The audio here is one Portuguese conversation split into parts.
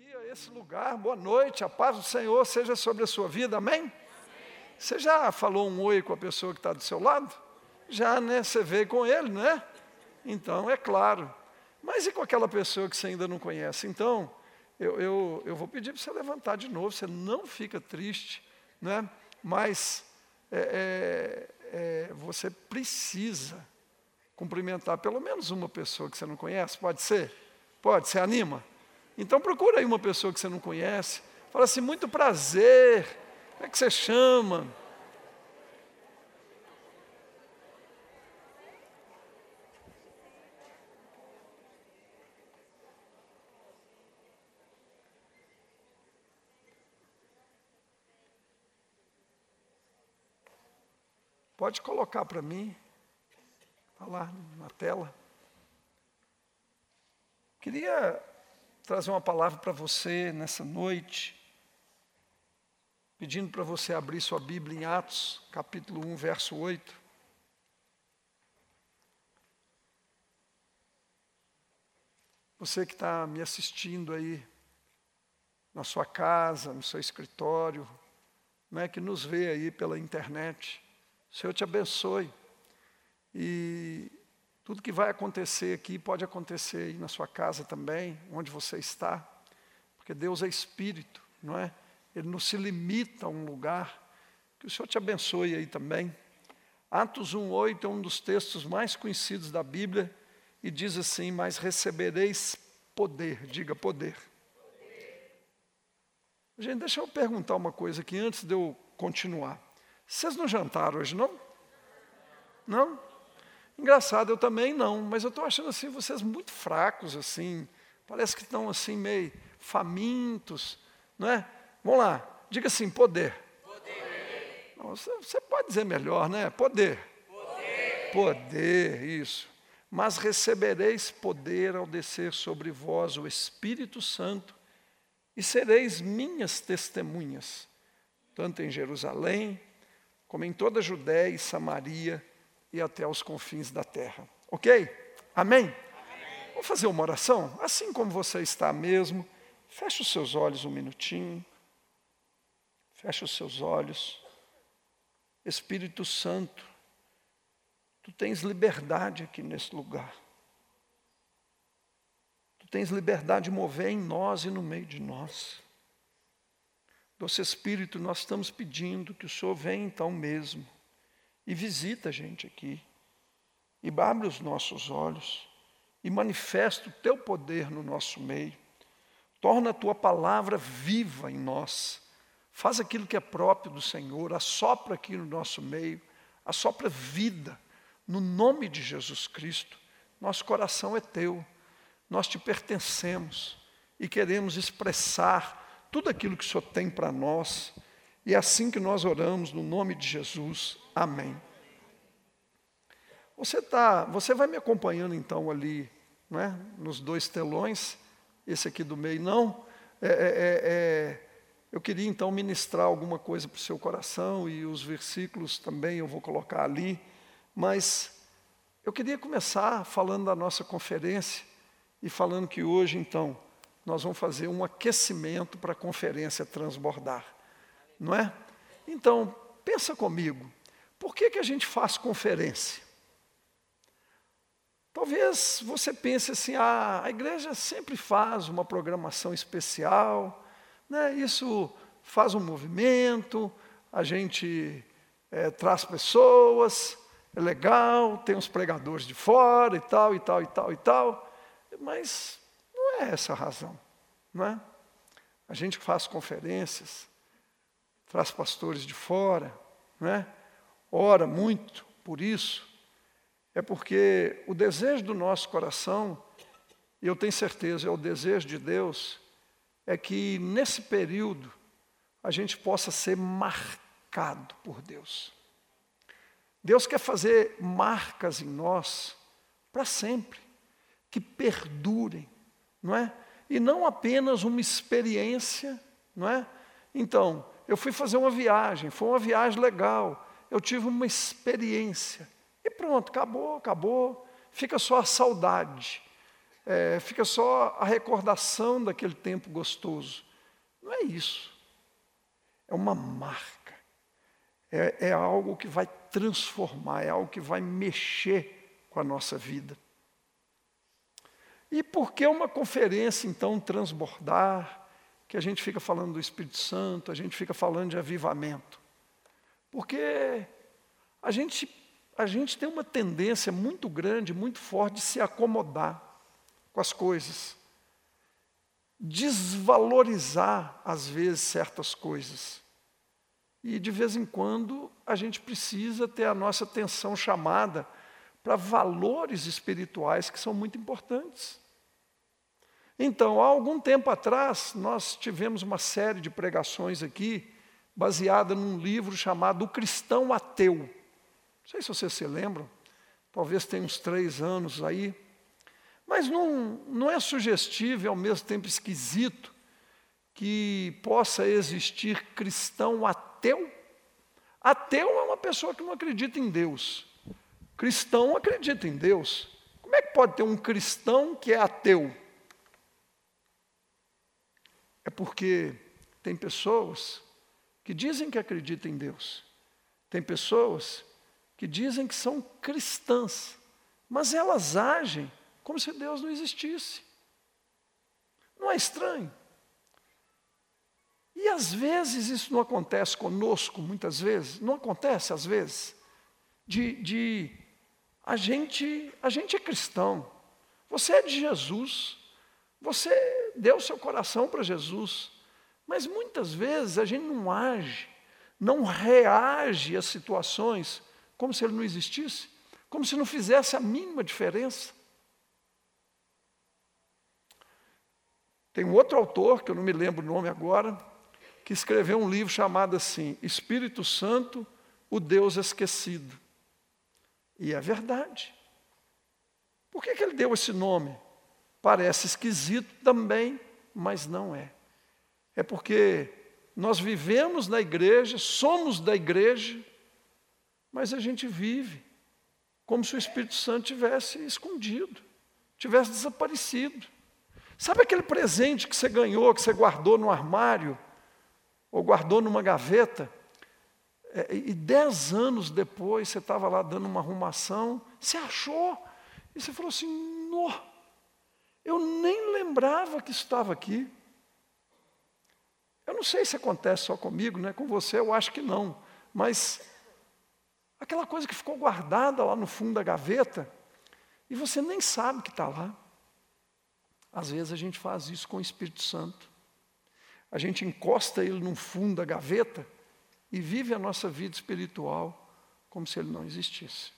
aqui a esse lugar. Boa noite, a paz do Senhor seja sobre a sua vida, amém? Você já falou um oi com a pessoa que está do seu lado? Já, né? Você veio com ele, né? Então, é claro. Mas e com aquela pessoa que você ainda não conhece? Então, eu vou pedir para você levantar de novo, você não fica triste, né? Mas você precisa cumprimentar pelo menos uma pessoa que você não conhece, pode ser? Pode, você anima? Então procura aí uma pessoa que você não conhece, fala assim, muito prazer, como é que você chama? Pode colocar para mim, está lá na tela. Queria trazer uma palavra para você nessa noite, pedindo para você abrir sua Bíblia em Atos, capítulo 1, verso 8. Você que está me assistindo aí, na sua casa, no seu escritório, né, que nos vê aí pela internet, o Senhor te abençoe. E tudo que vai acontecer aqui pode acontecer aí na sua casa também, onde você está, porque Deus é Espírito, não é? Ele não se limita a um lugar. Que o Senhor te abençoe aí também. Atos 1:8 é um dos textos mais conhecidos da Bíblia e diz assim, mas recebereis poder, diga poder. Gente, deixa eu perguntar uma coisa aqui antes de eu continuar. Vocês não jantaram hoje, não? Não? Engraçado, eu também não, mas eu estou achando assim, vocês muito fracos, assim, parece que estão assim, meio famintos, não é? Vamos lá, diga assim, poder. Poder. Não, você pode dizer melhor, né? Poder. Poder. Poder, isso. Mas recebereis poder ao descer sobre vós o Espírito Santo, e sereis minhas testemunhas, tanto em Jerusalém, como em toda a Judéia e Samaria, e até os confins da terra. Ok? Amém? Amém? Vamos fazer uma oração? Assim como você está mesmo, feche os seus olhos um minutinho. Feche os seus olhos. Espírito Santo, tu tens liberdade aqui nesse lugar. Tu tens liberdade de mover em nós e no meio de nós. Doce Espírito, nós estamos pedindo que o Senhor venha então mesmo e visita a gente aqui, e abre os nossos olhos, e manifesta o teu poder no nosso meio, torna a tua palavra viva em nós, faz aquilo que é próprio do Senhor, assopra aqui no nosso meio, assopra vida, no nome de Jesus Cristo. Nosso coração é teu, nós te pertencemos, e queremos expressar tudo aquilo que o Senhor tem para nós, e é assim que nós oramos, no nome de Jesus. Amém. Você vai me acompanhando então ali, não é? Nos dois telões, esse aqui do meio não. Eu queria então ministrar alguma coisa para o seu coração, e os versículos também eu vou colocar ali, mas eu queria começar falando da nossa conferência, e falando que hoje então nós vamos fazer um aquecimento para a conferência transbordar. Não é? Então, pensa comigo, por que a gente faz conferência? Talvez você pense assim, a igreja sempre faz uma programação especial, né? Isso faz um movimento, a gente traz pessoas, é legal, tem os pregadores de fora e tal, e tal, e tal, e tal, mas não é essa a razão, não é? A gente faz conferências, traz pastores de fora, né? Ora muito por isso, é porque o desejo do nosso coração, e eu tenho certeza, é o desejo de Deus, é que nesse período a gente possa ser marcado por Deus. Deus quer fazer marcas em nós para sempre, que perdurem, não é? E não apenas uma experiência, não é? Então, eu fui fazer uma viagem, foi uma viagem legal, eu tive uma experiência, e pronto, acabou, fica só a saudade. fica só a recordação daquele tempo gostoso. Não é isso. É uma marca. É algo que vai transformar, é algo que vai mexer com a nossa vida. E por que uma conferência, então, transbordar, que a gente fica falando do Espírito Santo, a gente fica falando de avivamento? Porque a gente tem uma tendência muito grande, muito forte de se acomodar com as coisas. Desvalorizar, às vezes, certas coisas. E, de vez em quando, a gente precisa ter a nossa atenção chamada para valores espirituais que são muito importantes. Então, há algum tempo atrás, nós tivemos uma série de pregações aqui, baseada num livro chamado O Cristão Ateu. Não sei se vocês se lembram, talvez tenha uns 3 anos aí. Mas não é sugestivo e ao mesmo tempo esquisito que possa existir cristão ateu. Ateu é uma pessoa que não acredita em Deus. Cristão acredita em Deus. Como é que pode ter um cristão que é ateu? É porque tem pessoas que dizem que acreditam em Deus. Tem pessoas que dizem que são cristãs, mas elas agem como se Deus não existisse. Não é estranho? E às vezes isso não acontece conosco, muitas vezes, não acontece às vezes, a gente é cristão, você é de Jesus, você deu seu coração para Jesus, mas muitas vezes a gente não age, não reage às situações como se ele não existisse, como se não fizesse a mínima diferença. Tem um outro autor, que eu não me lembro o nome agora, que escreveu um livro chamado assim, Espírito Santo, o Deus Esquecido. E é verdade. Por que ele deu esse nome? Parece esquisito também, mas não é. É porque nós vivemos na igreja, somos da igreja, mas a gente vive como se o Espírito Santo tivesse escondido, tivesse desaparecido. Sabe aquele presente que você ganhou, que você guardou no armário, ou guardou numa gaveta, e 10 anos depois você estava lá dando uma arrumação, você achou, e você falou assim, nó, eu nem lembrava que estava aqui. Eu não sei se acontece só comigo, né? Com você eu acho que não, mas aquela coisa que ficou guardada lá no fundo da gaveta, e você nem sabe que está lá. Às vezes a gente faz isso com o Espírito Santo. A gente encosta ele no fundo da gaveta e vive a nossa vida espiritual como se ele não existisse.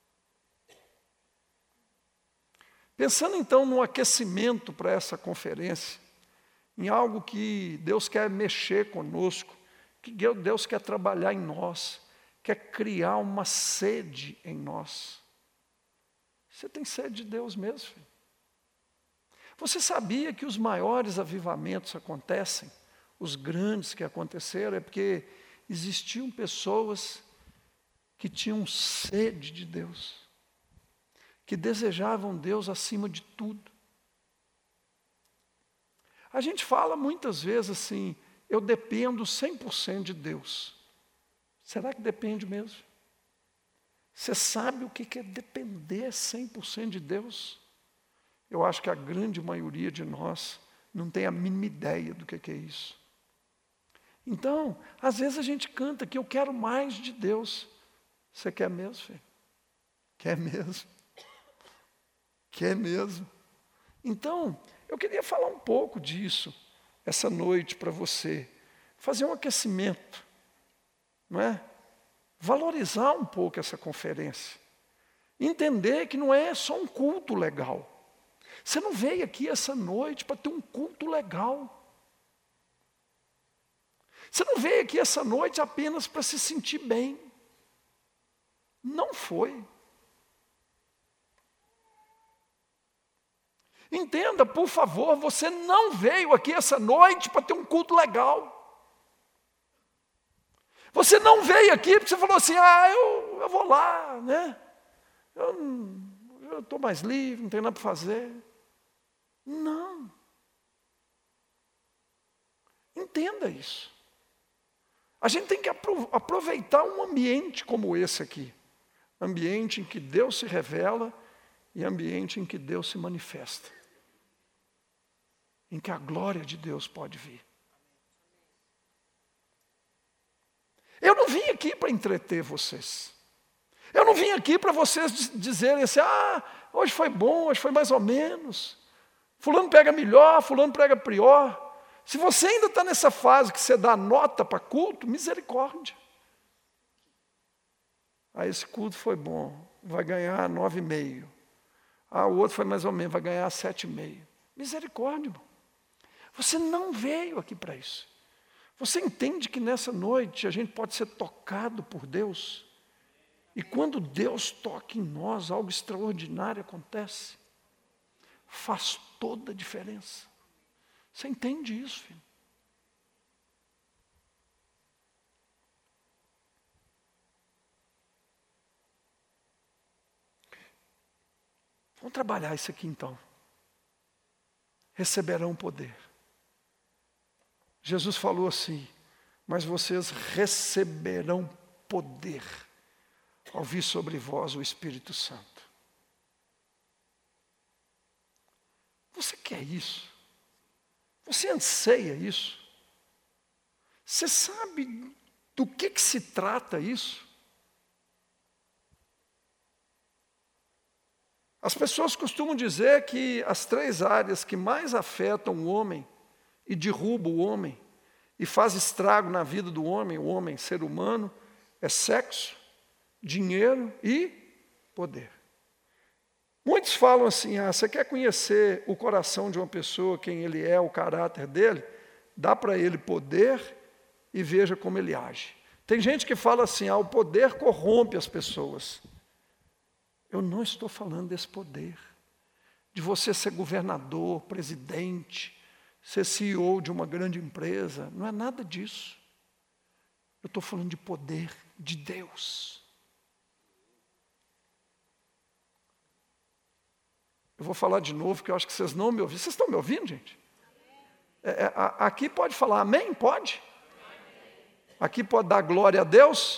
Pensando então no aquecimento para essa conferência, em algo que Deus quer mexer conosco, que Deus quer trabalhar em nós, quer criar uma sede em nós. Você tem sede de Deus mesmo, filho? Você sabia que os maiores avivamentos acontecem, os grandes que aconteceram, é porque existiam pessoas que tinham sede de Deus, que desejavam Deus acima de tudo. A gente fala muitas vezes assim, eu dependo 100% de Deus. Será que depende mesmo? Você sabe o que é depender 100% de Deus? Eu acho que a grande maioria de nós não tem a mínima ideia do que é isso. Então, às vezes a gente canta que eu quero mais de Deus. Você quer mesmo, filho? Quer mesmo? Quer mesmo? Então, eu queria falar um pouco disso essa noite para você. Fazer um aquecimento, não é? Valorizar um pouco essa conferência. Entender que não é só um culto legal. Você não veio aqui essa noite para ter um culto legal. Você não veio aqui essa noite apenas para se sentir bem. Não foi. Entenda, por favor, você não veio aqui essa noite para ter um culto legal. Você não veio aqui porque você falou assim, eu vou lá, né? Eu estou mais livre, não tenho nada para fazer. Não. Entenda isso. A gente tem que aproveitar um ambiente como esse aqui. Ambiente em que Deus se revela e ambiente em que Deus se manifesta. Em que a glória de Deus pode vir. Eu não vim aqui para entreter vocês. Eu não vim aqui para vocês dizerem assim, hoje foi bom, hoje foi mais ou menos. Fulano pega melhor, fulano pega pior. Se você ainda está nessa fase que você dá nota para culto, misericórdia. Esse culto foi bom, vai ganhar 9,5. O outro foi mais ou menos, vai ganhar 7,5. Misericórdia, irmão. Você não veio aqui para isso. Você entende que nessa noite a gente pode ser tocado por Deus? E quando Deus toca em nós, algo extraordinário acontece. Faz toda a diferença. Você entende isso, filho? Vamos trabalhar isso aqui então. Receberão poder. Jesus falou assim, mas vocês receberão poder ao vir sobre vós o Espírito Santo. Você quer isso? Você anseia isso? Você sabe do que se trata isso? As pessoas costumam dizer que as 3 áreas que mais afetam o homem e derrubam o homem e faz estrago na vida do homem, o homem, ser humano, é sexo, dinheiro e poder. Muitos falam assim, você quer conhecer o coração de uma pessoa, quem ele é, o caráter dele? Dá para ele poder e veja como ele age. Tem gente que fala assim, o poder corrompe as pessoas. Eu não estou falando desse poder, de você ser governador, presidente, ser CEO de uma grande empresa, não é nada disso. Eu estou falando de poder de Deus. Eu vou falar de novo, porque eu acho que vocês não me ouviram. Vocês estão me ouvindo, gente? Aqui pode falar amém? Pode? Aqui pode dar glória a Deus?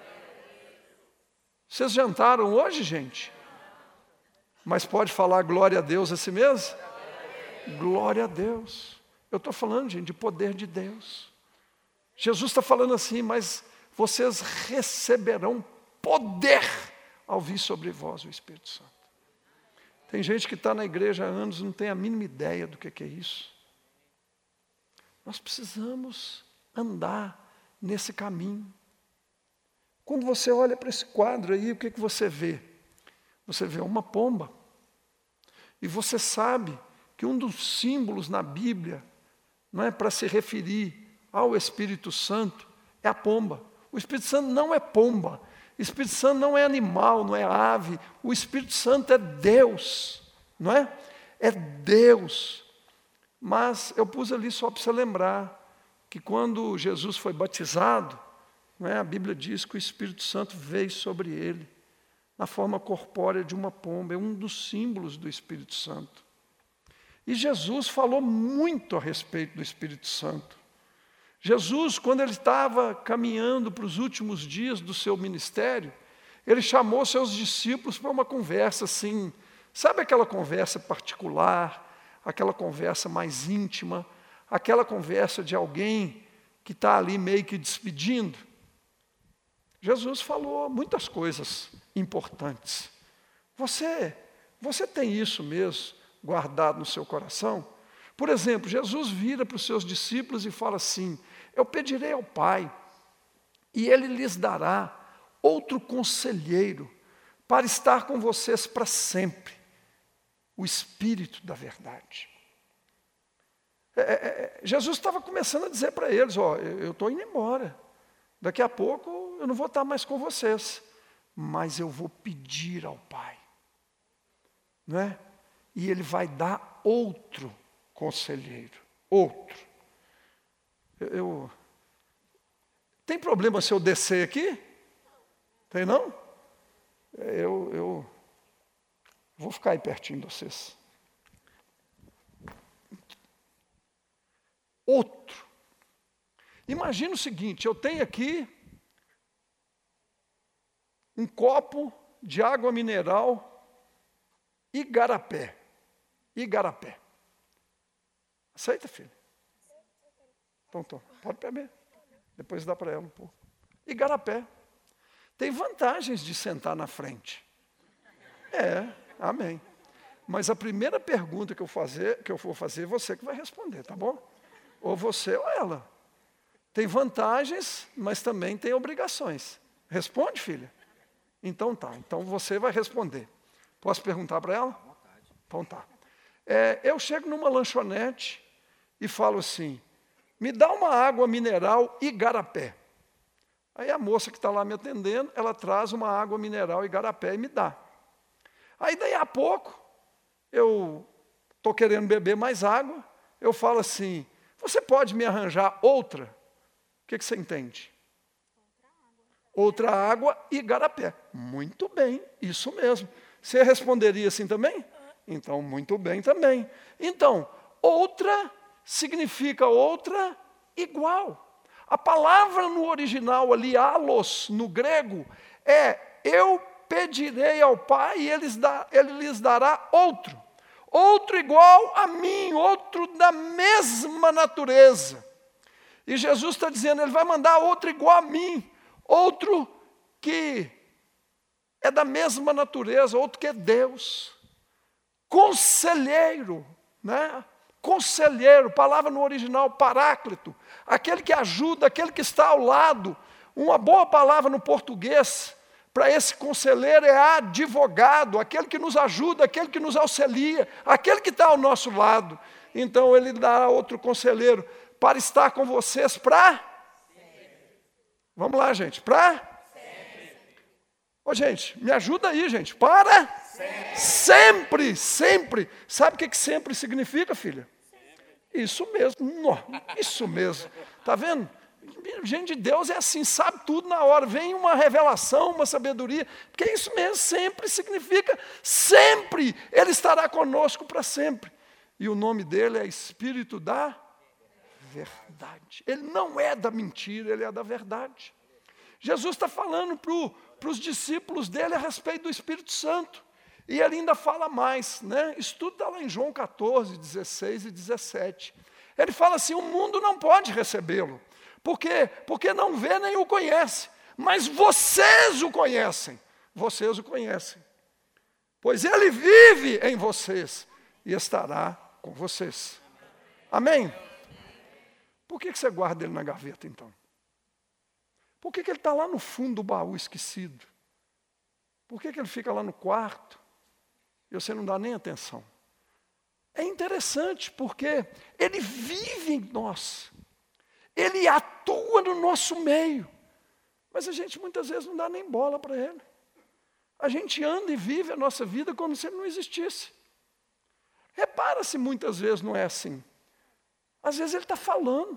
Vocês jantaram hoje, gente? Mas pode falar glória a Deus assim mesmo? Glória a Deus. Eu estou falando, gente, de poder de Deus. Jesus está falando assim, mas vocês receberão poder ao vir sobre vós o Espírito Santo. Tem gente que está na igreja há anos e não tem a mínima ideia do que é isso. Nós precisamos andar nesse caminho. Quando você olha para esse quadro aí, o que você vê? Você vê uma pomba. E você sabe que um dos símbolos na Bíblia, não é para se referir ao Espírito Santo, é a pomba. O Espírito Santo não é pomba. O Espírito Santo não é animal, não é ave. O Espírito Santo é Deus, não é? É Deus. Mas eu pus ali só para você lembrar que quando Jesus foi batizado, não é? A Bíblia diz que o Espírito Santo veio sobre ele, na forma corpórea de uma pomba. É um dos símbolos do Espírito Santo. E Jesus falou muito a respeito do Espírito Santo. Jesus, quando ele estava caminhando para os últimos dias do seu ministério, ele chamou seus discípulos para uma conversa assim, sabe aquela conversa particular, aquela conversa mais íntima, aquela conversa de alguém que está ali meio que despedindo? Jesus falou muitas coisas importantes. Você tem isso mesmo guardado no seu coração? Por exemplo, Jesus vira para os seus discípulos e fala assim, eu pedirei ao Pai, e Ele lhes dará outro conselheiro para estar com vocês para sempre, o Espírito da verdade. Jesus estava começando a dizer para eles, eu estou indo embora, daqui a pouco eu não vou estar mais com vocês, mas eu vou pedir ao Pai, não é? E Ele vai dar outro conselheiro, outro. Tem problema se eu descer aqui? Tem não? Eu vou ficar aí pertinho de vocês. outro. Imagina o seguinte, eu tenho aqui um copo de água mineral Igarapé. Igarapé. Aceita, filho? Então, pode beber. Depois dá para ela um pouco. Igarapé. Tem vantagens de sentar na frente. Amém. Mas a primeira pergunta que eu vou fazer, você que vai responder, tá bom? Ou você ou ela. Tem vantagens, mas também tem obrigações. Responde, filha? Então tá. Então você vai responder. Posso perguntar para ela? Então tá. Eu chego numa lanchonete e falo assim, me dá uma água mineral Igarapé. Aí a moça que está lá me atendendo, ela traz uma água mineral Igarapé e me dá. Aí daí a pouco, eu estou querendo beber mais água, eu falo assim, você pode me arranjar outra? O que você entende? Outra água Igarapé. Muito bem, isso mesmo. Você responderia assim também? Então, muito bem também. Então, outra significa outra igual. A palavra no original ali, alos, no grego, eu pedirei ao Pai e ele lhes dará outro. Outro igual a mim, outro da mesma natureza. E Jesus está dizendo, ele vai mandar outro igual a mim, outro que é da mesma natureza, outro que é Deus. Conselheiro, né? Conselheiro, palavra no original, paráclito, aquele que ajuda, aquele que está ao lado. Uma boa palavra no português para esse conselheiro é advogado, aquele que nos ajuda, aquele que nos auxilia, aquele que está ao nosso lado. Então ele dá outro conselheiro para estar com vocês para... Vamos lá, gente, para... Ô, gente, me ajuda aí, gente, para... Sempre, sempre. Sabe o que sempre significa, filha? Isso mesmo, isso mesmo. Está vendo? Gente de Deus é assim, sabe tudo na hora. Vem uma revelação, uma sabedoria, porque isso mesmo sempre significa sempre. Ele estará conosco para sempre. E o nome dele é Espírito da Verdade. Ele não é da mentira, ele é da verdade. Jesus está falando para os discípulos dele a respeito do Espírito Santo. E ele ainda fala mais, né? Estuda lá em João 14, 16 e 17. Ele fala assim, o mundo não pode recebê-lo. Por quê? Porque não vê nem o conhece. Mas vocês o conhecem. Vocês o conhecem. Pois ele vive em vocês e estará com vocês. Amém? Por que você guarda ele na gaveta, então? Por que ele está lá no fundo do baú esquecido? Por que ele fica lá no quarto? E você não dá nem atenção. É interessante porque ele vive em nós. Ele atua no nosso meio. Mas a gente muitas vezes não dá nem bola para ele. A gente anda e vive a nossa vida como se ele não existisse. Repara se muitas vezes não é assim. Às vezes ele está falando.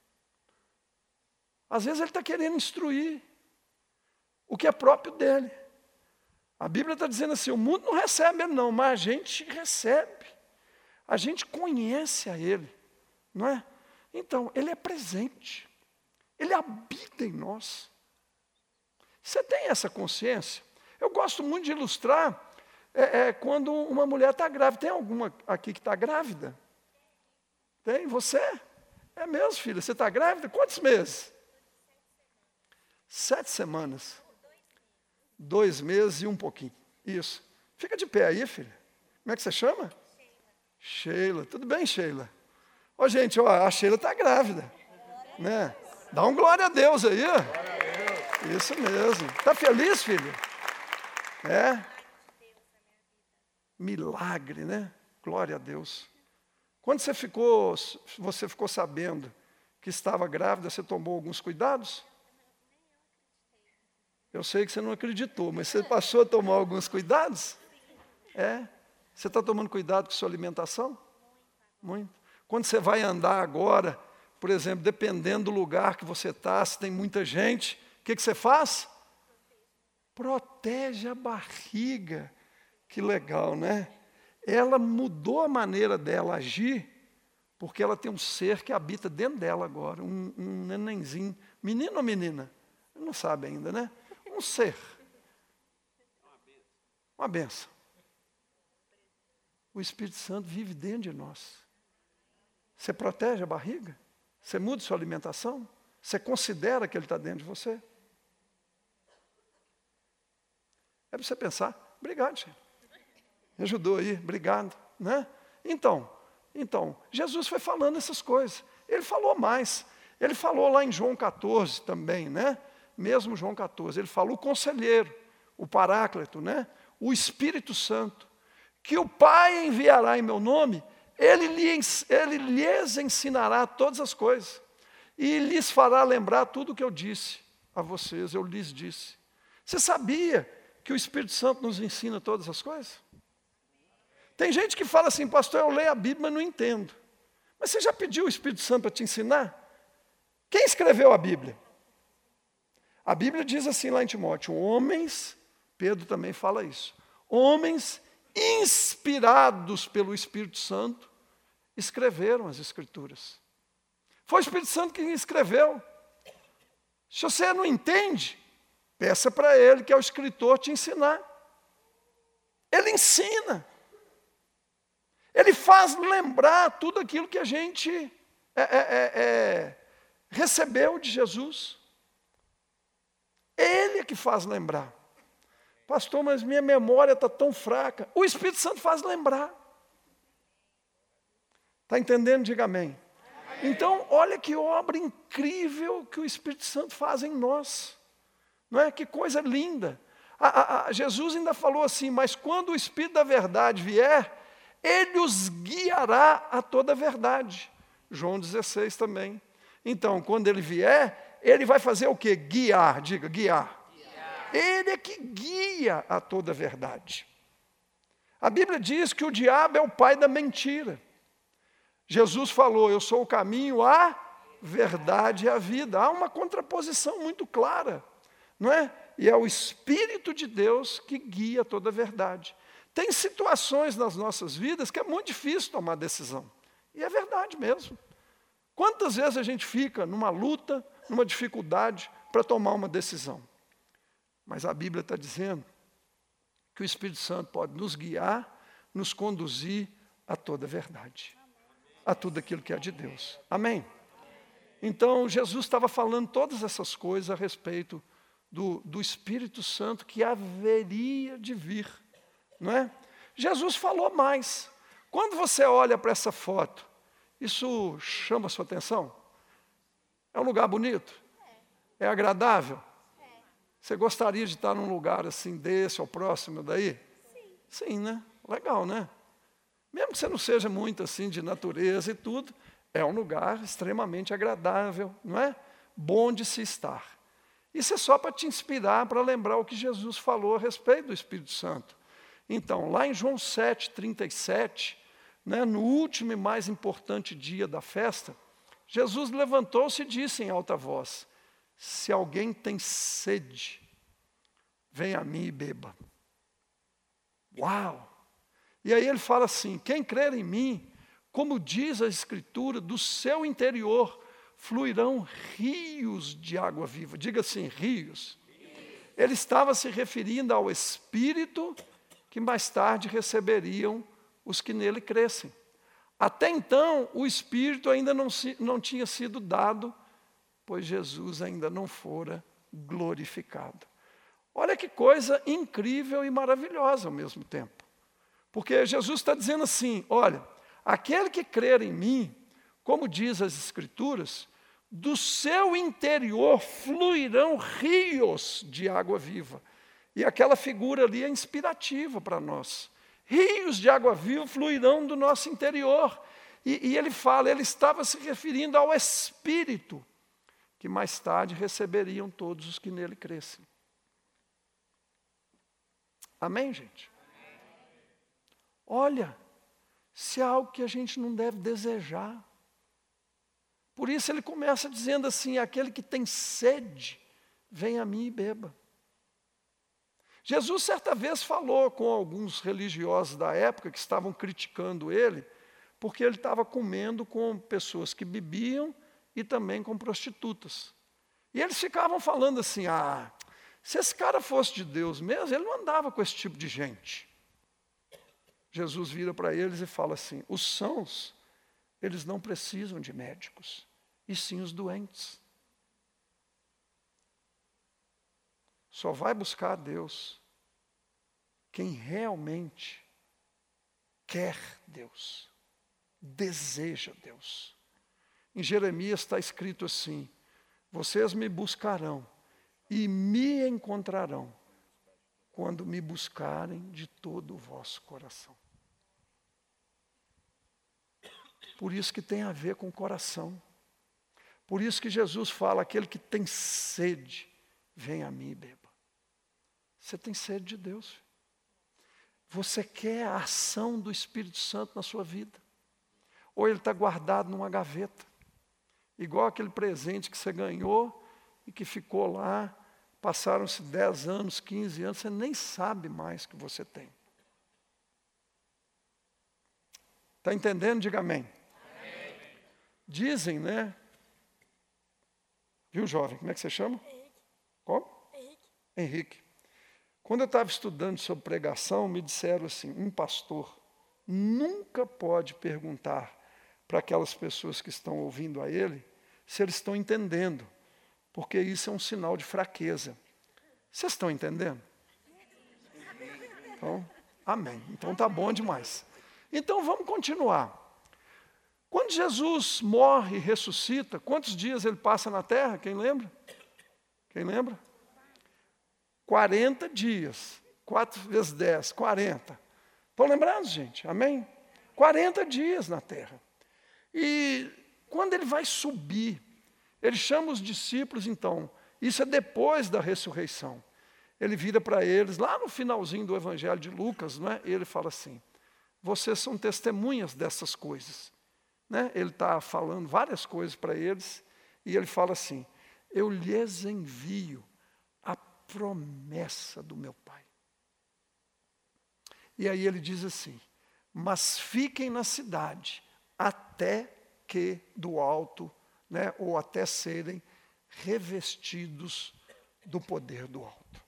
Às vezes ele está querendo instruir o que é próprio dele. A Bíblia está dizendo assim, o mundo não recebe ele não, mas a gente recebe. A gente conhece a ele, não é? Então, ele é presente. Ele habita em nós. Você tem essa consciência? Eu gosto muito de ilustrar quando uma mulher está grávida. Tem alguma aqui que está grávida? Tem? Você? É mesmo, filha? Você está grávida? Quantos meses? 7 semanas. 2 meses e um pouquinho. Isso. Fica de pé aí, filha. Como é que você chama? Sheila. Tudo bem, Sheila? Ô, gente, a Sheila está grávida. Né? Dá um glória a Deus aí. Isso mesmo. Está feliz, filha? Milagre, né? Glória a Deus. Quando você ficou sabendo que estava grávida, você tomou alguns cuidados? Eu sei que você não acreditou, mas você passou a tomar alguns cuidados? Você está tomando cuidado com a sua alimentação? Muito. Quando você vai andar agora, por exemplo, dependendo do lugar que você está, se tem muita gente, o que você faz? Protege a barriga. Que legal, né? Ela mudou a maneira dela agir Porque ela tem um ser que habita dentro dela agora, um nenenzinho, menino ou menina? Não sabe ainda, né? Um ser. Uma benção. O Espírito Santo vive dentro de nós. Você protege a barriga? Você muda sua alimentação? Você considera que ele está dentro de você? É para você pensar. Obrigado, gente. Me ajudou aí, obrigado. Né? Então, Jesus foi falando essas coisas. Ele falou mais. Ele falou lá em João 14 também, né? Mesmo João 14. Ele falou o conselheiro, o paráclito, né? O Espírito Santo, que o Pai enviará em meu nome, ele lhes ensinará todas as coisas e lhes fará lembrar tudo o que eu disse a vocês, eu lhes disse. Você sabia que o Espírito Santo nos ensina todas as coisas? Tem gente que fala assim, pastor, eu leio a Bíblia, mas não entendo. Mas você já pediu o Espírito Santo para te ensinar? Quem escreveu a Bíblia? A Bíblia diz assim lá em Timóteo, homens, Pedro também fala isso, homens inspirados pelo Espírito Santo, escreveram as Escrituras. Foi o Espírito Santo que escreveu. Se você não entende, peça para ele, que é o escritor, te ensinar. Ele ensina. Ele faz lembrar tudo aquilo que a gente recebeu de Jesus. Ele é que faz lembrar. Pastor, mas minha memória está tão fraca. O Espírito Santo faz lembrar. Está entendendo? Diga amém. Então, olha que obra incrível que o Espírito Santo faz em nós. Não é? Que coisa linda. Jesus ainda falou assim, mas quando o Espírito da verdade vier, ele os guiará a toda a verdade. João 16 também. Então, quando ele vier, ele vai fazer o quê? Guiar, diga, guiar. Ele é que guia a toda a verdade. A Bíblia diz que o diabo é o pai da mentira. Jesus falou, eu sou o caminho, a verdade e a vida. Há uma contraposição muito clara, não é? E é o Espírito de Deus que guia toda a verdade. Tem situações nas nossas vidas que é muito difícil tomar decisão. E é verdade mesmo. Quantas vezes a gente fica numa luta, numa dificuldade para tomar uma decisão? Mas a Bíblia está dizendo que o Espírito Santo pode nos guiar, nos conduzir a toda a verdade, a tudo aquilo que é de Deus. Amém? Então, Jesus estava falando todas essas coisas a respeito do Espírito Santo que haveria de vir, não é? Jesus falou mais. Quando você olha para essa foto, isso chama a sua atenção? É um lugar bonito? É agradável? Você gostaria de estar num lugar assim desse ou próximo daí? Sim. Sim, né? Legal, né? Mesmo que você não seja muito assim de natureza e tudo, é um lugar extremamente agradável, não é? Bom de se estar. Isso é só para te inspirar, para lembrar o que Jesus falou a respeito do Espírito Santo. Então, lá em João 7,37, né, no último e mais importante dia da festa, Jesus levantou-se e disse em alta voz, se alguém tem sede, venha a mim e beba. Uau! E aí ele fala assim, quem crer em mim, como diz a Escritura, do seu interior fluirão rios de água viva. Diga assim, rios. Ele estava se referindo ao Espírito que mais tarde receberiam os que nele crescem. Até então, o Espírito ainda não tinha sido dado, pois Jesus ainda não fora glorificado. Olha que coisa incrível e maravilhosa ao mesmo tempo. Porque Jesus está dizendo assim, olha, aquele que crer em mim, como diz as Escrituras, do seu interior fluirão rios de água viva. E aquela figura ali é inspirativa para nós. Rios de água viva fluirão do nosso interior. E ele fala, ele estava se referindo ao Espírito, que mais tarde receberiam todos os que nele crescem. Amém, gente? Olha, se há algo que a gente não deve desejar. Por isso ele começa dizendo assim, aquele que tem sede, venha a mim e beba. Jesus certa vez falou com alguns religiosos da época que estavam criticando ele, porque ele estava comendo com pessoas que bebiam e também com prostitutas. E eles ficavam falando assim, se esse cara fosse de Deus mesmo, ele não andava com esse tipo de gente. Jesus vira para eles e fala assim, os sãos, eles não precisam de médicos, e sim os doentes. Só vai buscar a Deus quem realmente quer Deus, deseja Deus. Em Jeremias está escrito assim, vocês me buscarão e me encontrarão quando me buscarem de todo o vosso coração. Por isso que tem a ver com o coração. Por isso que Jesus fala, aquele que tem sede, vem a mim e beba. Você tem sede de Deus. Você quer a ação do Espírito Santo na sua vida? Ou ele está guardado numa gaveta? Igual aquele presente que você ganhou e que ficou lá, passaram-se 10 anos, 15 anos, você nem sabe mais que você tem. Está entendendo? Diga amém. Amém. Dizem, né? Viu, jovem? Como é que você chama? Henrique. Como? Henrique. Henrique. Quando eu estava estudando sobre pregação, me disseram assim, um pastor nunca pode perguntar para aquelas pessoas que estão ouvindo a ele, se eles estão entendendo, porque isso é um sinal de fraqueza. Vocês estão entendendo? Então, amém. Então tá bom demais. Então vamos continuar. Quando Jesus morre e ressuscita, quantos dias ele passa na terra? Quem lembra? Quem lembra? 40 dias. 4 vezes 10, 40. Estão lembrados, gente? Amém? 40 dias na terra. E quando ele vai subir, ele chama os discípulos, então, isso é depois da ressurreição. Ele vira para eles, lá no finalzinho do Evangelho de Lucas, não é? Ele fala assim, vocês são testemunhas dessas coisas. Né? Ele está falando várias coisas para eles, e ele fala assim, eu lhes envio a promessa do meu Pai. E aí ele diz assim, mas fiquem na cidade, até que do alto, né, ou até serem revestidos do poder do alto.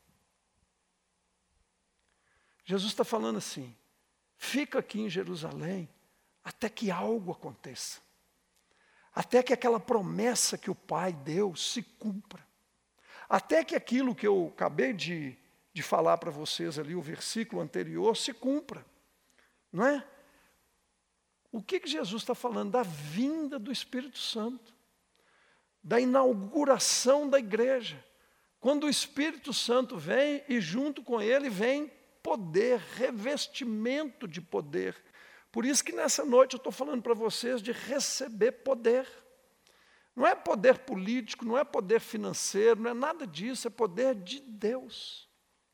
Jesus está falando assim, fica aqui em Jerusalém, até que algo aconteça. Até que aquela promessa que o Pai deu se cumpra. Até que aquilo que eu acabei de falar para vocês ali, o versículo anterior, se cumpra. Não é? O que Jesus está falando? Da vinda do Espírito Santo. Da inauguração da igreja. Quando o Espírito Santo vem e junto com ele vem poder, revestimento de poder. Por isso que nessa noite eu estou falando para vocês de receber poder. Não é poder político, não é poder financeiro, não é nada disso, é poder de Deus.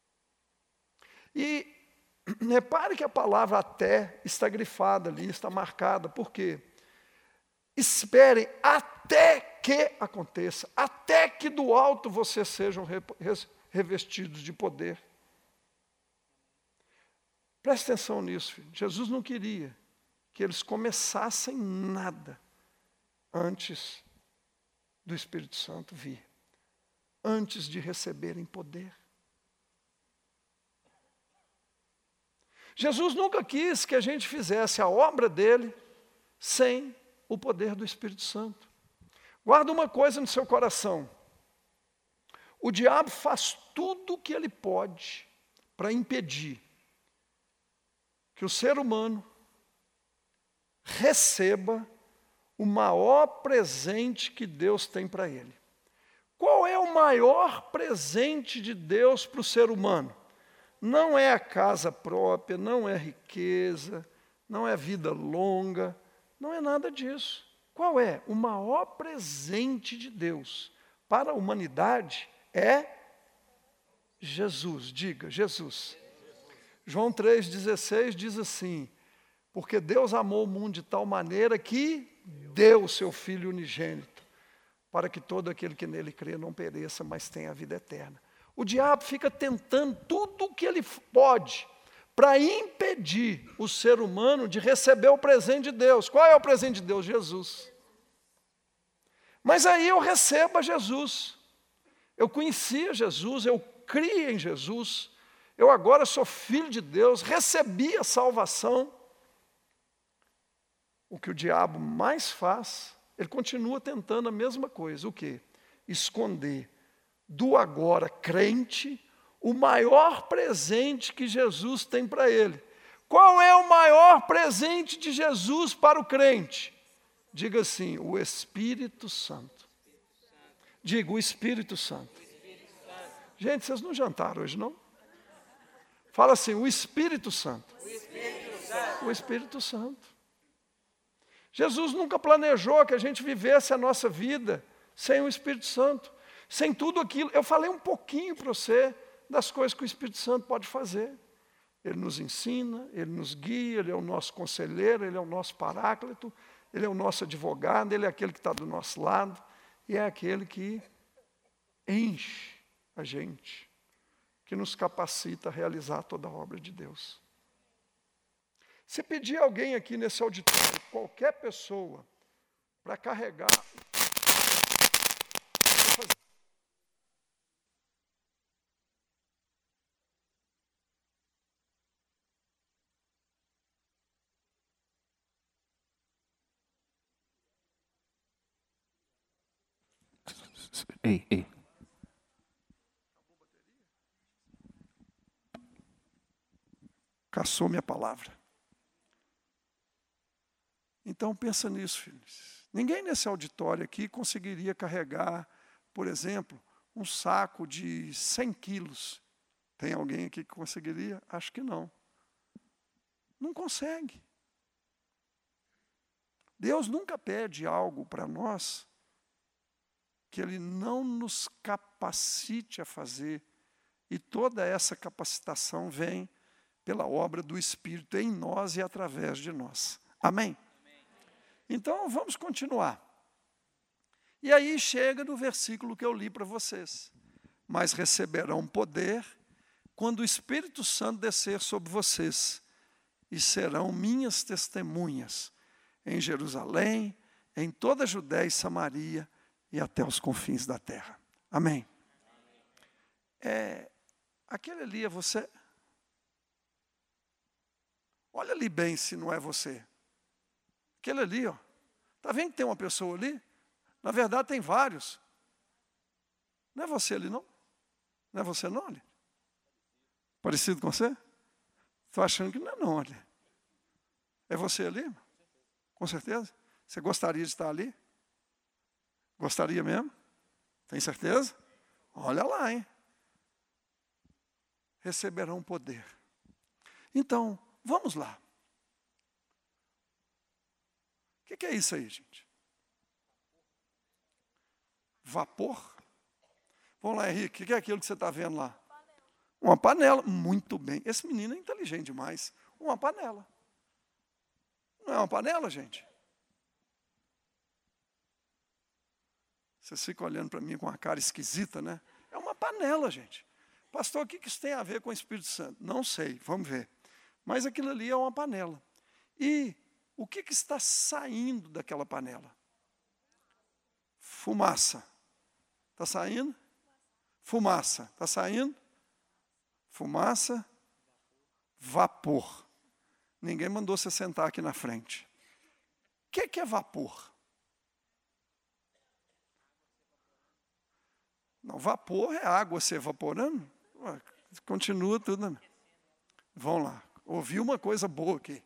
E repare que a palavra até está grifada ali, está marcada, por quê? Esperem até que aconteça, até que do alto vocês sejam revestidos de poder. Preste atenção nisso, filho. Jesus não queria que eles começassem nada antes do Espírito Santo vir, antes de receberem poder. Jesus nunca quis que a gente fizesse a obra dele sem o poder do Espírito Santo. Guarda uma coisa no seu coração. O diabo faz tudo o que ele pode para impedir que o ser humano receba o maior presente que Deus tem para ele. Qual é o maior presente de Deus para o ser humano? Não é a casa própria, não é riqueza, não é vida longa, não é nada disso. Qual é? O maior presente de Deus para a humanidade é Jesus. Diga, Jesus. João 3,16 diz assim, porque Deus amou o mundo de tal maneira que deu o seu Filho unigênito, para que todo aquele que nele crê não pereça, mas tenha a vida eterna. O diabo fica tentando tudo o que ele pode para impedir o ser humano de receber o presente de Deus. Qual é o presente de Deus? Jesus. Mas aí eu recebo a Jesus. Eu conhecia Jesus, eu criei em Jesus, eu agora sou filho de Deus, recebi a salvação. O que o diabo mais faz, ele continua tentando a mesma coisa. O quê? Esconder do agora crente o maior presente que Jesus tem para ele. Qual é o maior presente de Jesus para o crente? Diga assim, o Espírito Santo. Diga, o Espírito Santo. Gente, vocês não jantaram hoje, não? Fala assim, o Espírito Santo. O Espírito Santo. O Espírito Santo. Jesus nunca planejou que a gente vivesse a nossa vida sem o Espírito Santo, sem tudo aquilo. Eu falei um pouquinho para você das coisas que o Espírito Santo pode fazer. Ele nos ensina, ele nos guia, ele é o nosso conselheiro, ele é o nosso paráclito, ele é o nosso advogado, ele é aquele que está do nosso lado e é aquele que enche a gente, que nos capacita a realizar toda a obra de Deus. Se pedir a alguém aqui nesse auditório, qualquer pessoa, para carregar... Ei. Caçou minha palavra. Então pensa nisso, filhos. Ninguém nesse auditório aqui conseguiria carregar, por exemplo, um saco de 100 quilos. Tem alguém aqui que conseguiria? Acho que não. Não consegue. Deus nunca pede algo para nós que Ele não nos capacite a fazer. E toda essa capacitação vem pela obra do Espírito em nós e através de nós. Amém? Então, vamos continuar. E aí chega no versículo que eu li para vocês. Mas receberão poder quando o Espírito Santo descer sobre vocês, e serão minhas testemunhas em Jerusalém, em toda a Judéia e Samaria e até os confins da terra. Amém? Aquele ali é você? Olha ali bem se não é você. Aquele ali, ó. Está vendo que tem uma pessoa ali? Na verdade tem vários. Não é você ali não? Não é você não ali? Parecido com você? Estou achando que não é não ali. É você ali? Com certeza? Você gostaria de estar ali? Gostaria mesmo? Tem certeza? Olha lá, hein? Receberão poder. Então, vamos lá. O que é isso aí, gente? Vapor? Vamos lá, Henrique, o que é aquilo que você está vendo lá? Uma panela. Muito bem. Esse menino é inteligente demais. Uma panela. Não é uma panela, gente? Vocês ficam olhando para mim com uma cara esquisita, né? É uma panela, gente. Pastor, o que isso tem a ver com o Espírito Santo? Não sei, vamos ver. Mas aquilo ali é uma panela. E o que está saindo daquela panela? Fumaça. Está saindo? Fumaça. Está saindo? Fumaça. Vapor. Ninguém mandou você sentar aqui na frente. O que é vapor? Não, vapor é água se evaporando. Continua tudo. Vamos lá. Ouvi uma coisa boa aqui.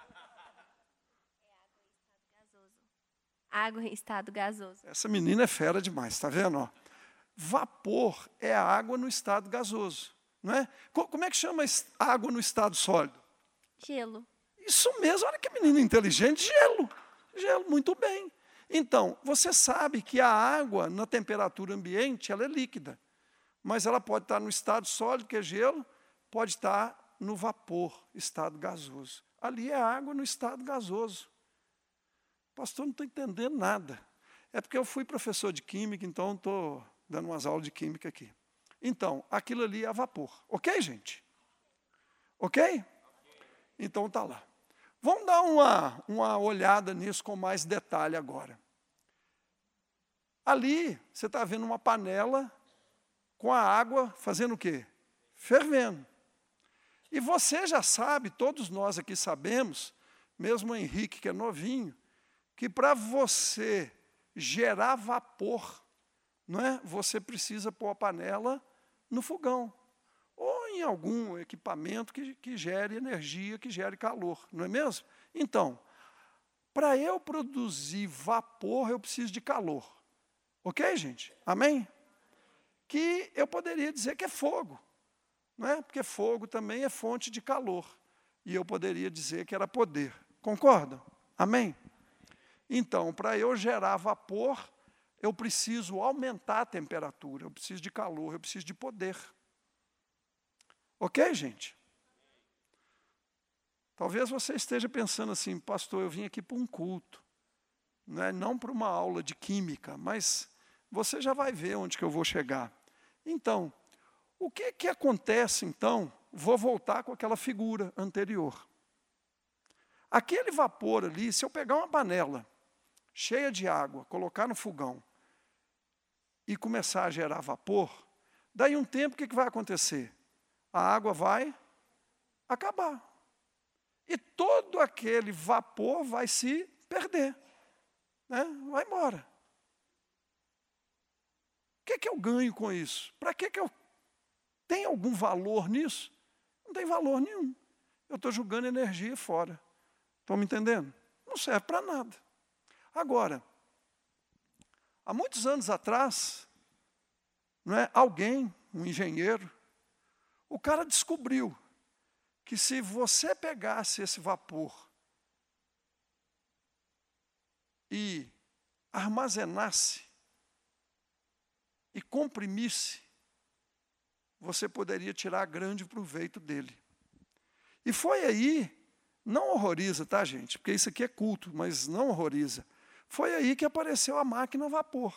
Água em estado gasoso. Essa menina é fera demais, está vendo? Ó? Vapor é a água no estado gasoso. Não é? Como é que chama água no estado sólido? Gelo. Isso mesmo, olha que menina inteligente, gelo. Gelo, muito bem. Então, você sabe que a água, na temperatura ambiente, ela é líquida. Mas ela pode estar no estado sólido, que é gelo, pode estar no vapor, estado gasoso. Ali é água no estado gasoso. Pastor, não estou entendendo nada. É porque eu fui professor de química, então estou dando umas aulas de química aqui. Então, aquilo ali é vapor. Ok, gente? Ok? Então está lá. Vamos dar uma olhada nisso com mais detalhe agora. Ali, você está vendo uma panela com a água fazendo o quê? Fervendo. E você já sabe, todos nós aqui sabemos, mesmo o Henrique, que é novinho, que para você gerar vapor, não é? Você precisa pôr a panela no fogão, ou em algum equipamento que gere energia, que gere calor, não é mesmo? Então, para eu produzir vapor, eu preciso de calor. Ok, gente? Amém? Que eu poderia dizer que é fogo, não é? Porque fogo também é fonte de calor. E eu poderia dizer que era poder. Concordam? Amém? Então, para eu gerar vapor, eu preciso aumentar a temperatura, eu preciso de calor, eu preciso de poder. Ok, gente? Talvez você esteja pensando assim, pastor, eu vim aqui para um culto, né? Não para uma aula de química, mas você já vai ver onde que eu vou chegar. Então, o que acontece então? Vou voltar com aquela figura anterior. Aquele vapor ali, se eu pegar uma panela cheia de água, colocar no fogão e começar a gerar vapor, daí um tempo o que vai acontecer? A água vai acabar. E todo aquele vapor vai se perder, né? Vai embora. O que eu ganho com isso? Para que eu tenho algum valor nisso? Não tem valor nenhum. Eu estou jogando energia fora. Estão me entendendo? Não serve para nada. Agora, há muitos anos atrás, não é, alguém, um engenheiro, o cara descobriu que se você pegasse esse vapor e armazenasse e comprimisse, você poderia tirar grande proveito dele. E foi aí, não horroriza, tá, gente? Porque isso aqui é culto, mas não horroriza. Foi aí que apareceu a máquina a vapor.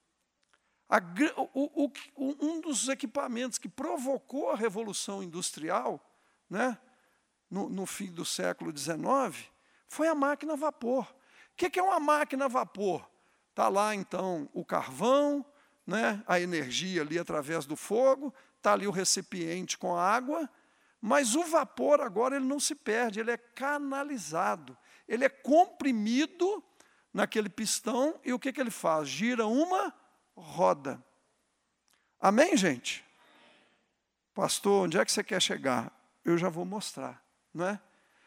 Um dos equipamentos que provocou a Revolução Industrial, né, no fim do século XIX, foi a máquina a vapor. O que é uma máquina a vapor? Está lá, então, o carvão, né, a energia ali através do fogo, está ali o recipiente com a água, mas o vapor agora ele não se perde, ele é canalizado, ele é comprimido naquele pistão e o que ele faz? Gira uma roda. Amém, gente? Pastor, onde é que você quer chegar? Eu já vou mostrar, não é?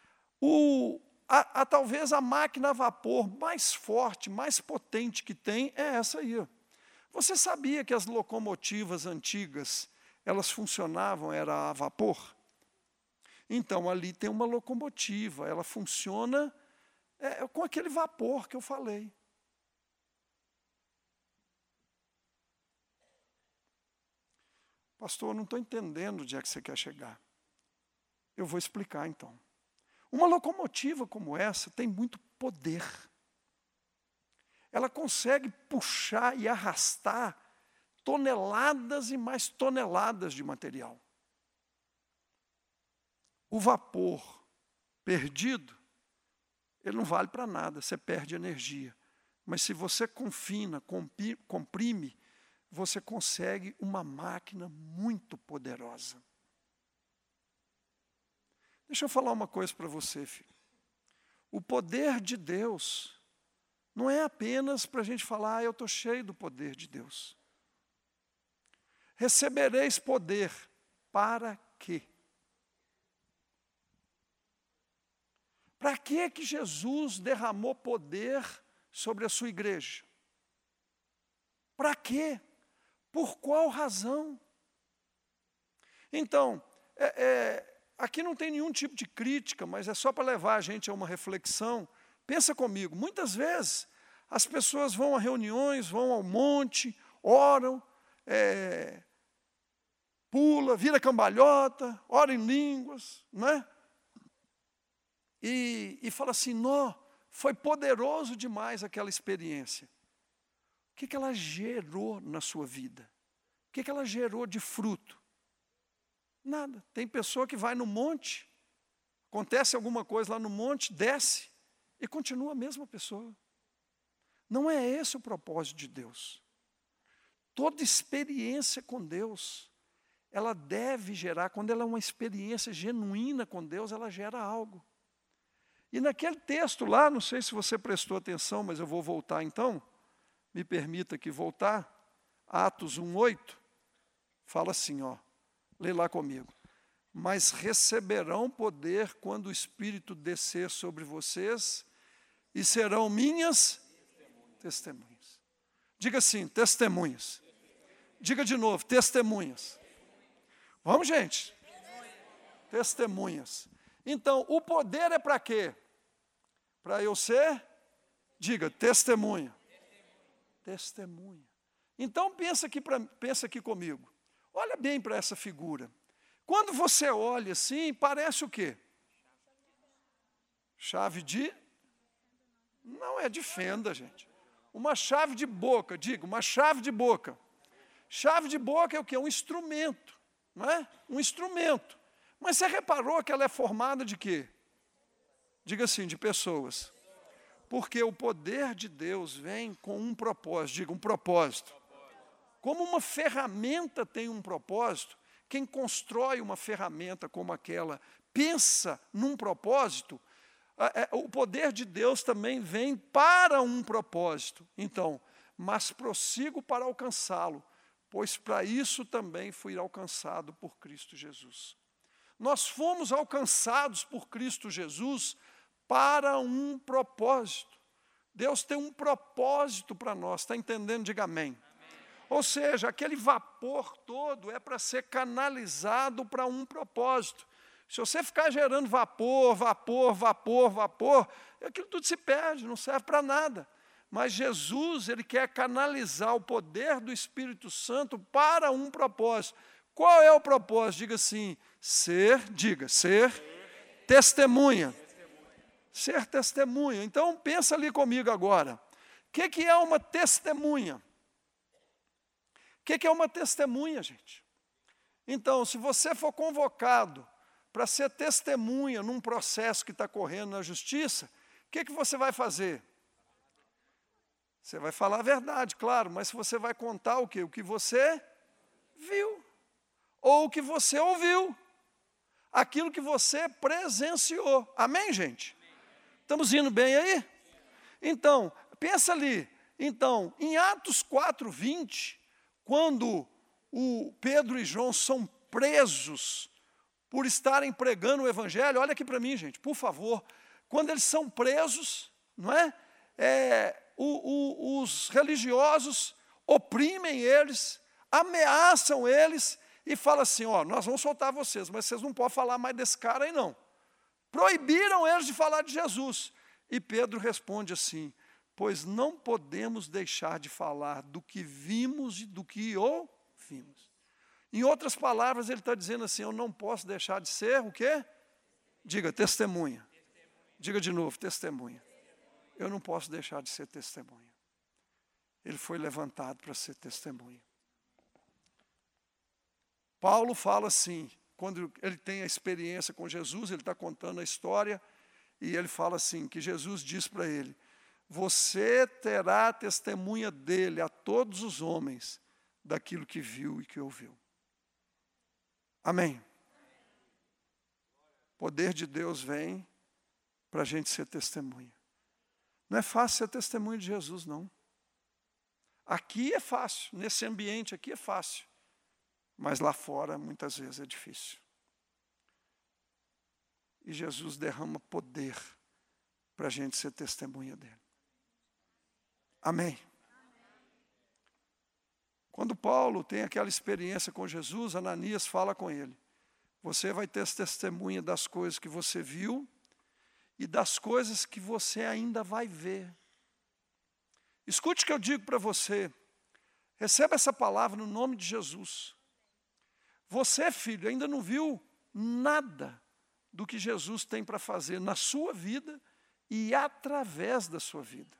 Talvez a máquina a vapor mais forte, mais potente que tem é essa aí. Ó. Você sabia que as locomotivas antigas, elas funcionavam, era a vapor? Então, ali tem uma locomotiva, ela funciona com aquele vapor que eu falei. Pastor, eu não estou entendendo onde é que você quer chegar. Eu vou explicar, então. Uma locomotiva como essa tem muito poder. Ela consegue puxar e arrastar toneladas e mais toneladas de material. O vapor perdido, ele não vale para nada, você perde energia. Mas se você confina, comprime, você consegue uma máquina muito poderosa. Deixa eu falar uma coisa para você, filho. O poder de Deus não é apenas para a gente falar, eu estou cheio do poder de Deus. Recebereis poder para quê? Para que Jesus derramou poder sobre a sua igreja? Para quê? Por qual razão? Então, aqui não tem nenhum tipo de crítica, mas é só para levar a gente a uma reflexão. Pensa comigo, muitas vezes as pessoas vão a reuniões, vão ao monte, oram, pula, vira cambalhota, ora em línguas, não é? E fala assim, foi poderoso demais aquela experiência. O que ela gerou na sua vida? O que ela gerou de fruto? Nada. Tem pessoa que vai no monte, Acontece alguma coisa lá no monte, desce e continua a mesma pessoa. Não é esse o propósito de Deus. Toda experiência com Deus, ela deve gerar, quando ela é uma experiência genuína com Deus, ela gera algo. E naquele texto lá, não sei se você prestou atenção, mas eu vou voltar então, me permita aqui voltar, Atos 1:8, fala assim, ó, lê lá comigo. Mas receberão poder quando o Espírito descer sobre vocês e serão minhas testemunhas. Diga assim, testemunhas. Diga de novo, testemunhas. Vamos, gente? Testemunhas. Então, o poder é para quê? Para eu ser, diga, testemunha. Testemunha. Então, pensa aqui comigo. Olha bem para essa figura. Quando você olha assim, parece o quê? Chave de... Não é de fenda, gente. Uma chave de boca, diga, uma chave de boca. Chave de boca é o quê? Um instrumento, não é? Um instrumento. Mas você reparou que ela é formada de quê? Diga assim, de pessoas. Porque o poder de Deus vem com um propósito, diga, um propósito. Como uma ferramenta tem um propósito, quem constrói uma ferramenta como aquela, pensa num propósito, o poder de Deus também vem para um propósito. Então, mas prossigo para alcançá-lo, pois para isso também fui alcançado por Cristo Jesus. Nós fomos alcançados por Cristo Jesus para um propósito. Deus tem um propósito para nós, está entendendo? Diga amém. Ou seja, aquele vapor todo é para ser canalizado para um propósito. Se você ficar gerando vapor, aquilo tudo se perde, não serve para nada. Mas Jesus, ele quer canalizar o poder do Espírito Santo para um propósito. Qual é o propósito? Diga assim, ser testemunha. Ser testemunha. Então, pensa ali comigo agora. O que é uma testemunha? O que é uma testemunha, gente? Então, se você for convocado para ser testemunha num processo que está correndo na justiça, o que você vai fazer? Você vai falar a verdade, claro, mas você vai contar o quê? O que você viu, ou o que você ouviu, aquilo que você presenciou. Amém, gente? Estamos indo bem aí? Então, pensa ali. Então, em Atos 4:20, quando o Pedro e João são presos por estarem pregando o Evangelho, olha aqui para mim, gente, por favor. Quando eles são presos, não é? Os religiosos oprimem eles, ameaçam eles e falam assim, ó, nós vamos soltar vocês, mas vocês não podem falar mais desse cara aí não. Proibiram eles de falar de Jesus. E Pedro responde assim, pois não podemos deixar de falar do que vimos e do que ouvimos. Em outras palavras, ele está dizendo assim, eu não posso deixar de ser o quê? Diga, testemunha. Diga de novo, testemunha. Eu não posso deixar de ser testemunha. Ele foi levantado para ser testemunha. Paulo fala assim, quando ele tem a experiência com Jesus, ele está contando a história, e ele fala assim, que Jesus diz para ele, você terá testemunha dele a todos os homens, daquilo que viu e que ouviu. Amém. O poder de Deus vem para a gente ser testemunha. Não é fácil ser testemunha de Jesus, não. Aqui é fácil, nesse ambiente aqui é fácil. Mas lá fora, muitas vezes, é difícil. E Jesus derrama poder para a gente ser testemunha dele. Amém. Quando Paulo tem aquela experiência com Jesus, Ananias fala com ele, você vai ter testemunha das coisas que você viu e das coisas que você ainda vai ver. Escute o que eu digo para você, receba essa palavra no nome de Jesus. Você, filho, ainda não viu nada do que Jesus tem para fazer na sua vida e através da sua vida.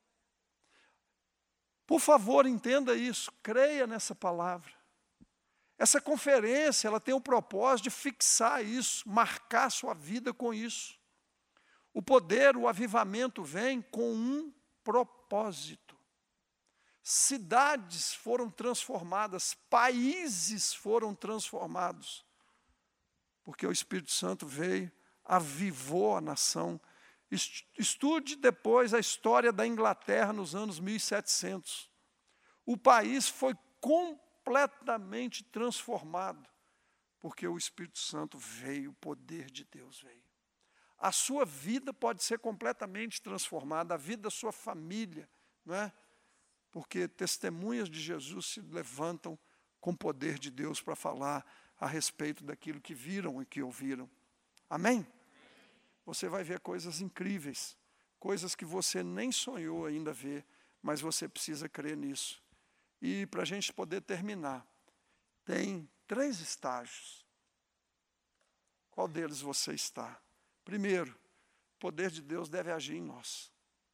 Por favor, entenda isso, creia nessa palavra. Essa conferência, ela tem o propósito de fixar isso, marcar sua vida com isso. O poder, o avivamento vem com um propósito. Cidades foram transformadas, países foram transformados, porque o Espírito Santo veio, avivou a nação. Estude depois a história da Inglaterra nos anos 1700. O país foi completamente transformado, porque o Espírito Santo veio, o poder de Deus veio. A sua vida pode ser completamente transformada, a vida da sua família, não é? Porque testemunhas de Jesus se levantam com o poder de Deus para falar a respeito daquilo que viram e que ouviram. Amém? Você vai ver coisas incríveis, coisas que você nem sonhou ainda ver, mas você precisa crer nisso. E para a gente poder terminar, tem 3 estágios. Qual deles você está? Primeiro, o poder de Deus deve agir em nós.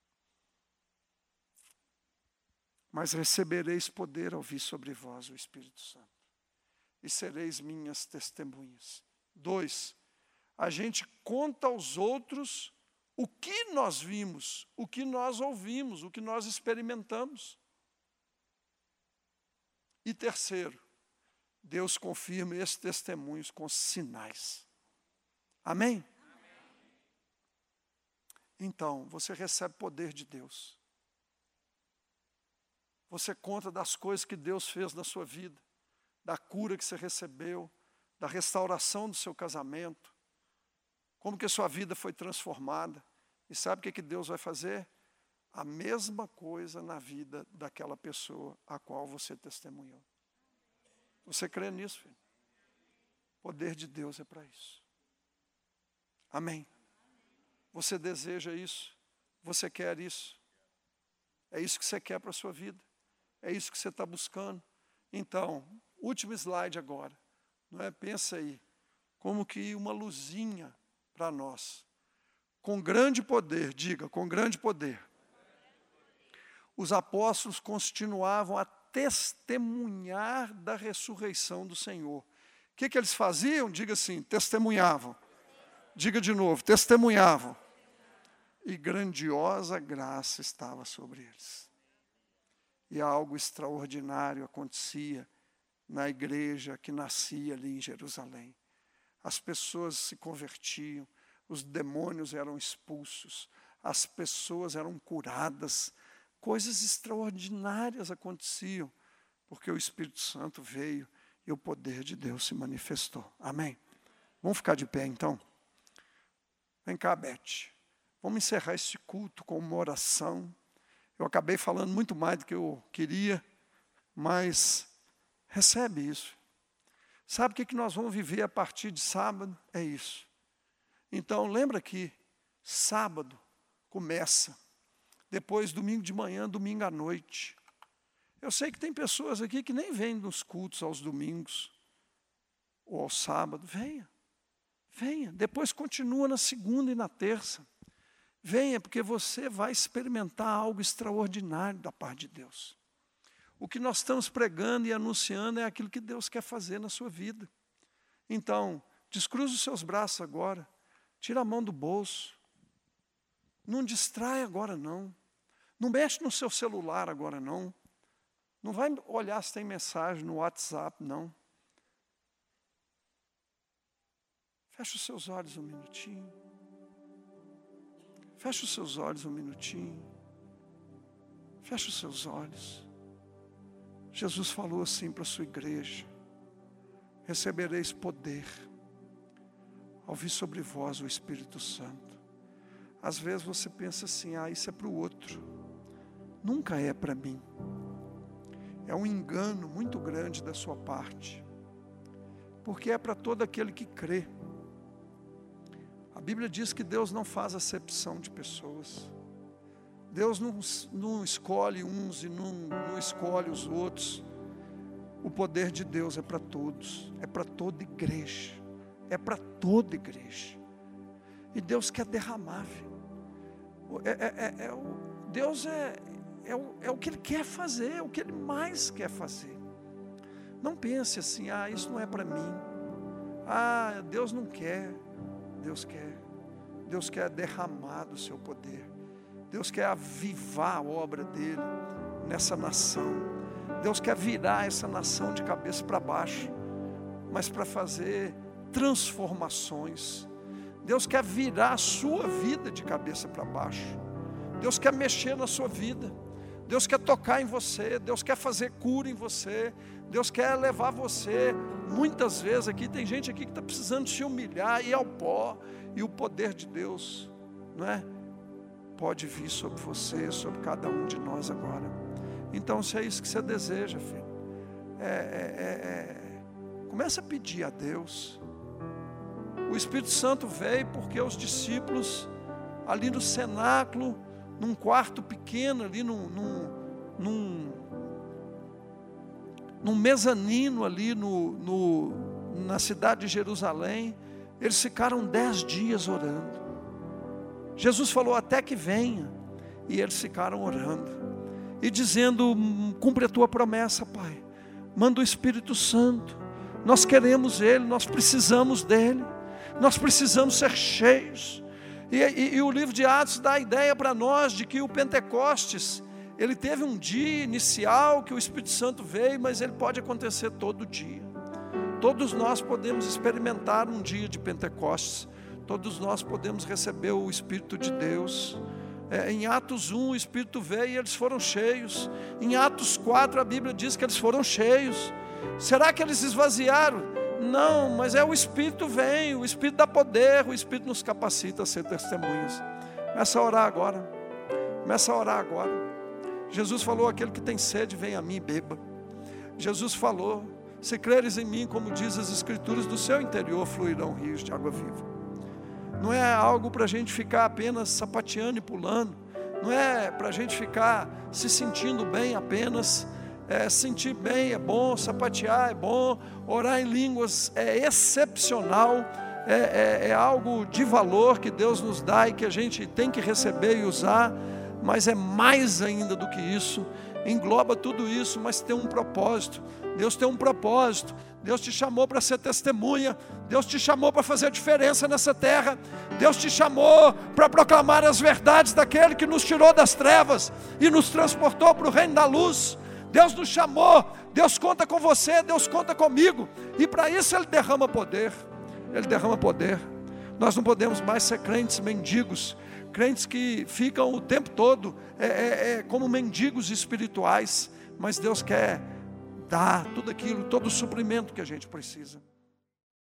Mas recebereis poder ao vir sobre vós o Espírito Santo, e sereis minhas testemunhas. 2, a gente conta aos outros o que nós vimos, o que nós ouvimos, o que nós experimentamos. E 3, Deus confirma esses testemunhos com sinais. Amém? Então, você recebe poder de Deus. Você conta das coisas que Deus fez na sua vida, da cura que você recebeu, da restauração do seu casamento, como que a sua vida foi transformada. E sabe o que Deus vai fazer? A mesma coisa na vida daquela pessoa a qual você testemunhou. Você crê nisso, filho? O poder de Deus é para isso. Amém? Você deseja isso? Você quer isso? É isso que você quer para a sua vida? É isso que você está buscando? Então, último slide agora. Não é? Pensa aí, como que uma luzinha para nós. Com grande poder, diga, com grande poder. Os apóstolos continuavam a testemunhar da ressurreição do Senhor. O que eles faziam? Diga assim, testemunhavam. Diga de novo, testemunhavam. E grandiosa graça estava sobre eles. E algo extraordinário acontecia na igreja que nascia ali em Jerusalém. As pessoas se convertiam, os demônios eram expulsos, as pessoas eram curadas, coisas extraordinárias aconteciam, porque o Espírito Santo veio e o poder de Deus se manifestou. Amém? Vamos ficar de pé então? Vem cá, Beth. Vamos encerrar esse culto com uma oração. Eu acabei falando muito mais do que eu queria, mas recebe isso. Sabe o que nós vamos viver a partir de sábado? É isso. Então, lembra que sábado começa, depois domingo de manhã, domingo à noite. Eu sei que tem pessoas aqui que nem vêm nos cultos aos domingos ou ao sábado. Venha, venha. Depois continua na segunda e na terça. Venha, porque você vai experimentar algo extraordinário da parte de Deus. O que nós estamos pregando e anunciando é aquilo que Deus quer fazer na sua vida. Então, descruza os seus braços agora. Tira a mão do bolso. Não distrai agora não. Não mexe no seu celular agora não. Não vai olhar se tem mensagem no WhatsApp, não. Fecha os seus olhos um minutinho. Fecha os seus olhos um minutinho. Fecha os seus olhos. Jesus falou assim para a sua igreja: recebereis poder ao vir sobre vós o Espírito Santo. Às vezes você pensa assim, isso é para o outro. Nunca é para mim. É um engano muito grande da sua parte. Porque é para todo aquele que crê. A Bíblia diz que Deus não faz acepção de pessoas. Deus não escolhe uns e não escolhe os outros. O poder de Deus é para todos. É para toda igreja. É para toda igreja. E Deus quer derramar, filho. Deus é o que Ele quer fazer, é o que Ele mais quer fazer. Não pense assim, isso não é para mim. Deus não quer. Deus quer. Deus quer derramar do seu poder. Deus quer avivar a obra dele nessa nação. Deus quer virar essa nação de cabeça para baixo, mas para fazer transformações. Deus quer virar a sua vida de cabeça para baixo. Deus quer mexer na sua vida. Deus quer tocar em você. Deus quer fazer cura em você. Deus quer levar você. Muitas vezes aqui, tem gente aqui que está precisando se humilhar e ir ao pó. E o poder de Deus, não é? Pode vir sobre você, sobre cada um de nós agora. Então, se é isso que você deseja, filho, começa a pedir a Deus. O Espírito Santo veio porque os discípulos, ali no cenáculo, num quarto pequeno, ali num mezanino ali na cidade de Jerusalém, eles ficaram 10 dias orando. Jesus falou, até que venha. E eles ficaram orando e dizendo, cumpre a tua promessa, Pai. Manda o Espírito Santo. Nós queremos Ele, nós precisamos dEle. Nós precisamos ser cheios. E o livro de Atos dá a ideia para nós de que o Pentecostes, ele teve um dia inicial que o Espírito Santo veio, mas ele pode acontecer todo dia. Todos nós podemos experimentar um dia de Pentecostes. Todos nós podemos receber o Espírito de Deus. Em Atos 1 o Espírito veio e eles foram cheios. Em Atos 4 a Bíblia diz que eles foram cheios. Será que eles esvaziaram? Não, mas o Espírito vem, o Espírito dá poder, o Espírito nos capacita a ser testemunhas. Começa a orar agora. Começa a orar agora. Jesus falou, aquele que tem sede, vem a mim e beba. Jesus falou, se creres em mim, como diz as Escrituras, do seu interior fluirão rios de água viva. Não é algo para a gente ficar apenas sapateando e pulando. Não é para a gente ficar se sentindo bem apenas. Sentir bem é bom, sapatear é bom, orar em línguas é excepcional. É algo de valor que Deus nos dá e que a gente tem que receber e usar. Mas é mais ainda do que isso. Engloba tudo isso, mas tem um propósito. Deus tem um propósito. Deus te chamou para ser testemunha. Deus te chamou para fazer diferença nessa terra. Deus te chamou para proclamar as verdades daquele que nos tirou das trevas e nos transportou para o reino da luz. Deus nos chamou, Deus conta com você, Deus conta comigo. E para isso Ele derrama poder. Ele derrama poder. Nós não podemos mais ser crentes mendigos. Crentes que ficam o tempo todo como mendigos espirituais. Mas Deus quer dar tudo aquilo, todo o suprimento que a gente precisa.